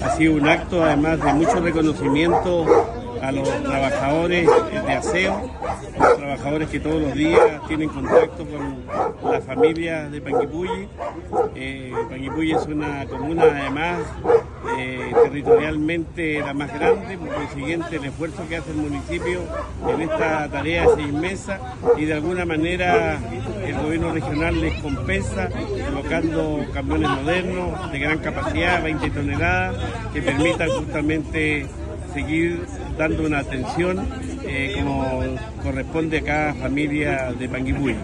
Ha sido un acto además de mucho reconocimiento a los trabajadores de aseo, los trabajadores que todos los días tienen contacto con la familia de Panguipulli. Panguipulli es una comuna además territorialmente la más grande, por consiguiente el esfuerzo que hace el municipio en esta tarea es inmensa y de alguna manera el gobierno regional les compensa colocando camiones modernos de gran capacidad, 20 toneladas, que permitan justamente seguir dando una atención como corresponde a cada familia de Panguipulli.